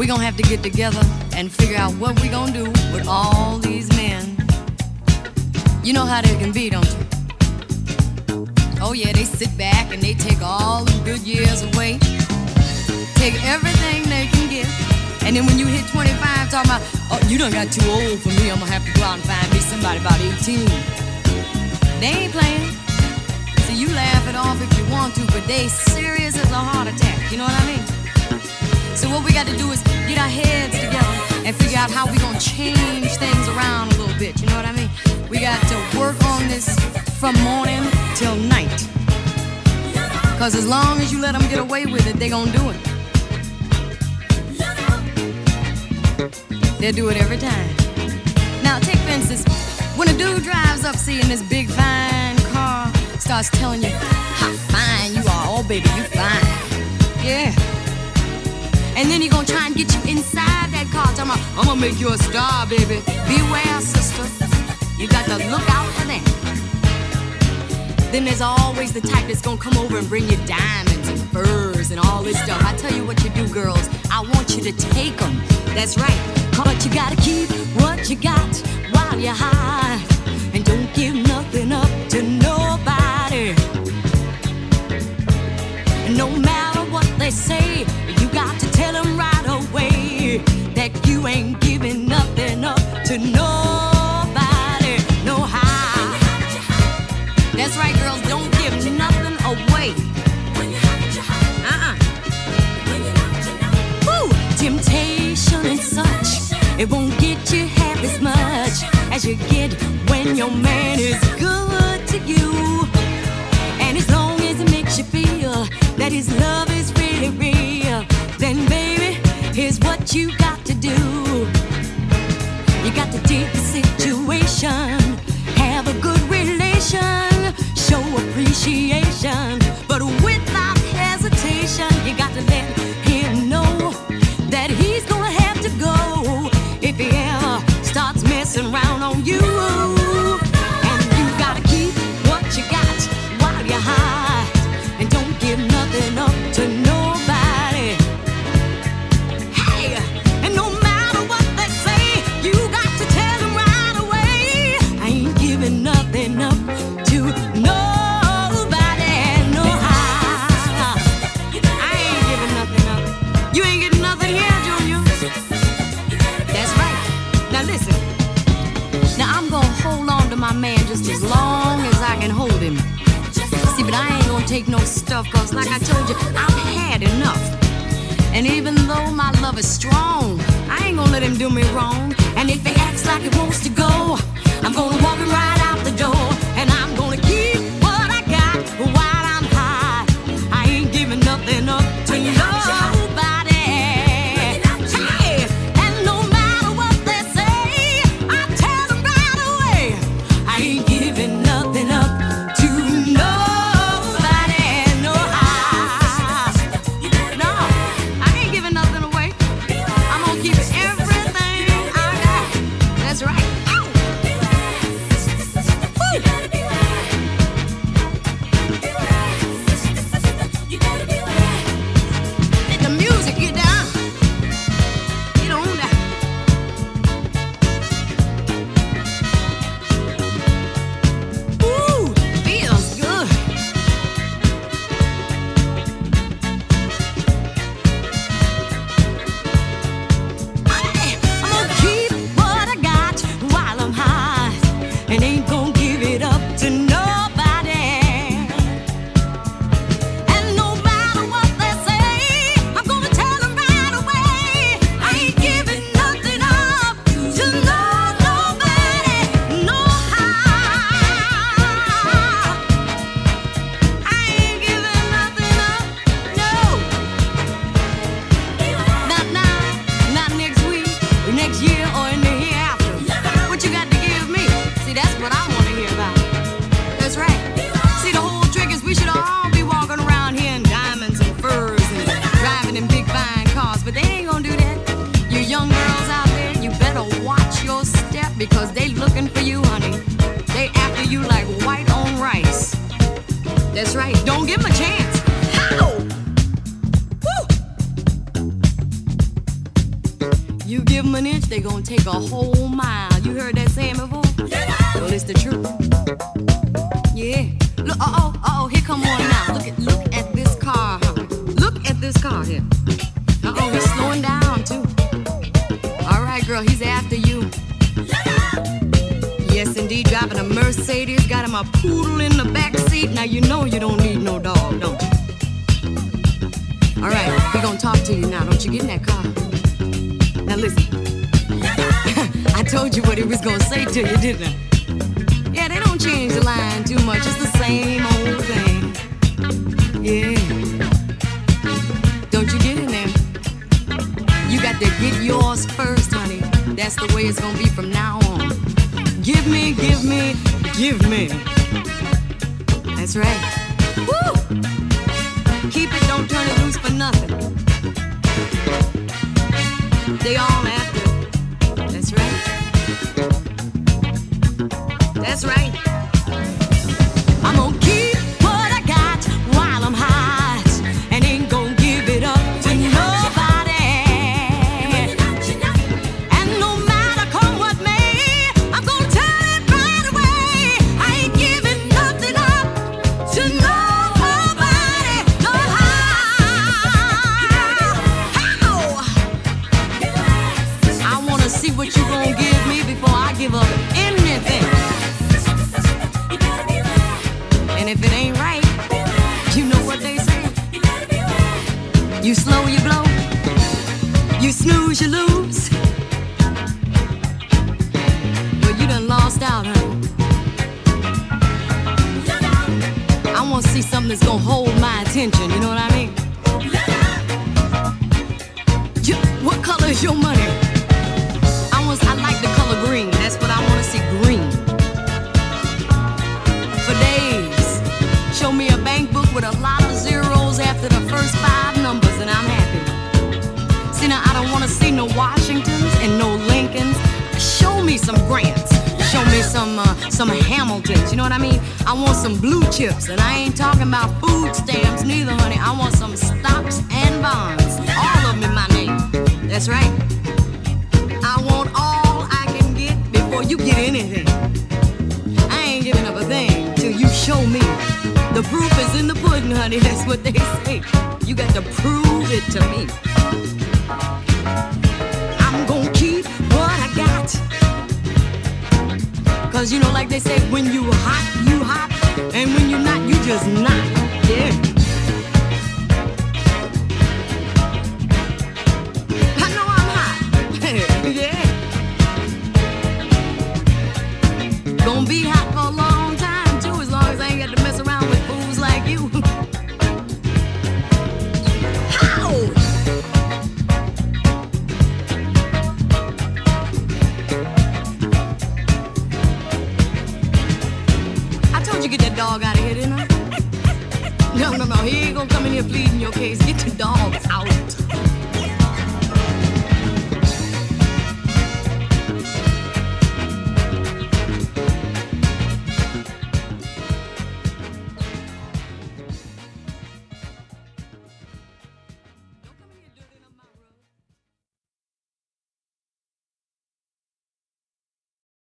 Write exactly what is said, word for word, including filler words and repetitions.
gonna have to get together and figure out what we gonna do with all these men. You know how they can be, don't you? Oh yeah, they sit back and they take all the good years away, take everything they can get, and then when you hit twenty-five, talking about, oh, you done got too old for me, I'm gonna have to go out and find me somebody about eighteen. They ain't playing. See, you laugh it off if you want to, but they serious as a heart attack, you know what I mean? So what we got to do is get our heads together and figure out how we gonna change things around a little bit, you know what I mean? We got to work on this from morning till night. Cause as long as you let them get away with it, they gonna do it. They'll do it every time. Now take for instance, when a dude drives up seeing this big fine car, starts telling you how fine you are, oh baby, you fine. Yeah. And then he gonna try and get you inside that car, talking about, I'm gonna make you a star, baby. Beware, sister. You got to look out for that. Then there's always the type that's gonna come over and bring you diamonds and furs and all this stuff. I tell you what you do, girls. I want you to take them. That's right. But you gotta keep what you got while you're high. And don't give nothing up to nobody. And no matter what they say, you got to tell them right away that you ain't giving nothing up to nobody. No how. That's right, girls, don't give nothing away. Uh-uh. Woo! Temptation and such, it won't get you half as much as you get when your man is good to you. And as long as it makes you feel that his love is really real, then baby, here's what you got to do. You got to take the situation, have a good relation, show appreciation, but without hesitation, you got to let him know that he's gonna have to go if he ever starts messing around on you. And you gotta keep what you got while you're high, and don't give nothing up to nobody. Hey, and no matter what they say, you got to tell them right away, I ain't giving nothing up to nobody. No how. I ain't giving nothing up. You ain't getting nothing here, Junior. That's right. Now listen. Now I'm gonna hold on to my man just as long as I can hold him. See, but I ain't gonna take no stuff, cause like I told you, I've had enough. And even though my love is strong, I ain't gonna let him do me wrong. And if he acts like he wants to go, I'm gonna walk him right out the door. And I'm gonna keep what I got while I'm high. I ain't giving nothing up to nobody. Hey, and no matter what they say, I tell them right away, I ain't giving nothing up to nobody. No how. No, I ain't giving nothing away. I'm gonna keep everything I got. That's right. Ow. Let the music get down. Get on down. Ooh, feels good. Hey, I'm gonna keep what I got while I'm high, and ain't gonna give it up to nobody. And no matter what they say, I'm gonna tell them right away, I ain't giving nothing up to no nobody. No how. I ain't giving nothing up. No. Not now, not next week, or next year, or in the year after. What you got to give me? See, that's what I want to hear about. That's right. See, the whole trick is we should all be walking around here in diamonds and furs and driving in big fine cars, but they ain't gonna do that. You young girls out there, you better watch your step, because they looking for you, honey. They after you like white on rice. That's right. Don't give them a chance. How? Woo! gonna take a whole mile. You heard that saying before? Well, it's the truth. Yeah. Look, uh oh, uh oh, here come one now. Look at, look at this car, huh? Look at this car here. Uh oh, he's slowing down too. All right, girl, he's after you. Yes, indeed, driving a Mercedes, got him a poodle in the back seat. Now you know you don't need no dog, don't you? All right, we're gonna talk to you now. Don't you get in that car. Now listen. I told you what he was gonna say to you, didn't I? Yeah, they don't change the line too much. It's the same old thing. Yeah. Don't you get in there. You got to get yours first, honey. That's the way it's gonna be from now on. Give me, give me, give me. That's right. Woo! Keep it, don't turn it loose for nothing. They all after it. That's right. That's right. I'm gonna keep what I got while I'm hot, and ain't gonna give it up to nobody. And no matter come what may, I'm gonna tell it right away. I ain't giving nothing up to nobody. No how. I wanna see what you gonna give me before I give up anything. And if it ain't right, you know what they say. You slow, you blow. You snooze, you lose. Well, you done lost out, honey. I want to see something that's gonna hold my attention, you know what I mean? You, what color is your money? I want, I like the color green. That's what I want to see, green. For days. Show me a bank book with a lot of zeros after the first five numbers and I'm happy. See, now I don't want to see no Washingtons and no Lincolns. Show me some Grants. Show me some uh, some Hamiltons. You know what I mean? I want some blue chips, and I ain't talking about food stamps neither, honey. I want some stocks and bonds, all of them in my name. That's right. I want all I can get before you get anything. I ain't giving up a thing till you show me. The proof is in the pudding, honey, that's what they say. You got to prove it to me. I'm gonna keep what I got. Cause you know, like they say, when you hot, you hot. And when you're not, you just not. Yeah. I know I'm hot. Yeah. Gonna be hot for a long time, too, as long as I ain't got to mess around with fools like you. How? I told you get that dog out of here, didn't I? No, no, no, he ain't gonna come in here pleading your case. Get the dog out.